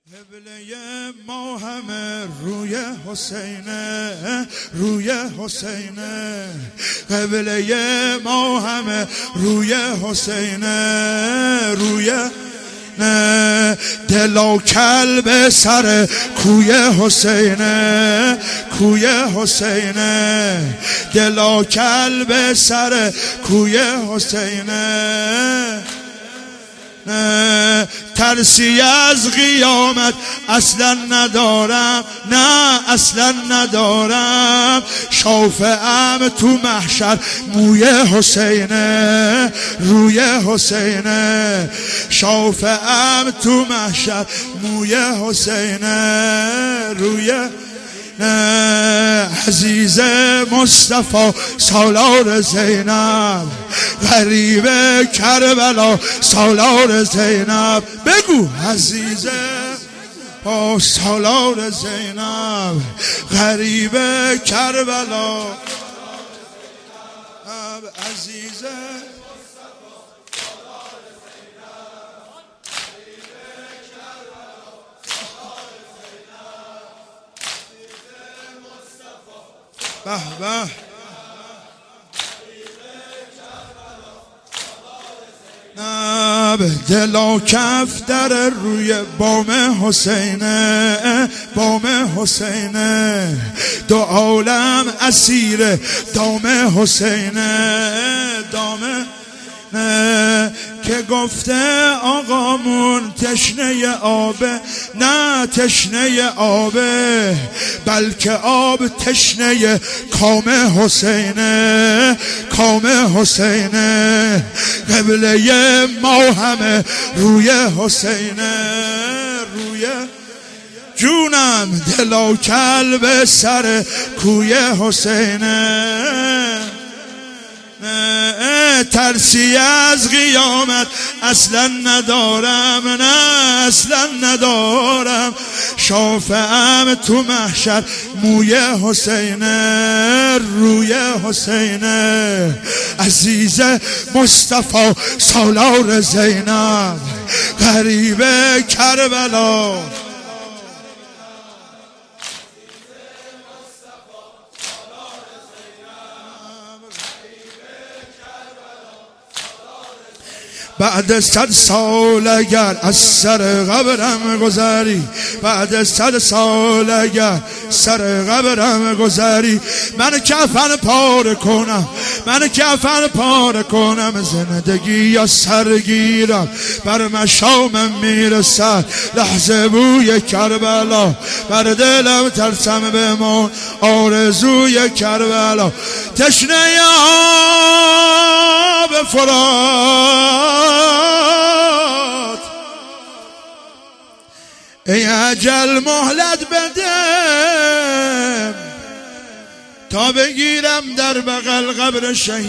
قبله ما همه روی حسینه، روی حسینه. قبله ما همه روی حسینه، روی نه. دل و کلب سر کوی حسینه، کوی حسینه. دل و کلب سر کوی حسینه. ترسی از قیامت اصلا ندارم، نه اصلا ندارم. شافعم تو محشر موی حسینه، روی حسینه. شافعم تو محشر موی حسینه، روی عزیز مصطفی سالار زینب، غریب کربلا سالار زینب. بگو عزیز سالار زینب، غریب کربلا. عزیز به به. دل و کف در روی بام حسینه، بام حسینه. دو عالم اسیر دام حسینه، دام که گفته آقامون تشنه آبه، نه تشنه آبه، بلکه آب تشنه کام حسینه، کام حسینه. قبله ما همه روی حسینه، روی جونم. دل و کلب سر کوی حسینه. ترسی از قیامت اصلا ندارم، نه اصلا ندارم. شافعم تو محشر موی حسینه، روی حسینه. عزیز مصطفی سالار زینب، غریب کربلا. بعد 100 سال اگر از سر قبرم گذری، بعد 100 سال اگر سر قبرم گذری، من کفن پاره کنم، من کفن پاره کنم. زندگی یا سرگیرم بر مشامم میرسد، لحظه بوی کربلا بر دلم ترسم بمون، آرزوی کربلا. تشنه آب فرات، ای اجل مهلت بده تا بگیرم در بغل قبر شهید.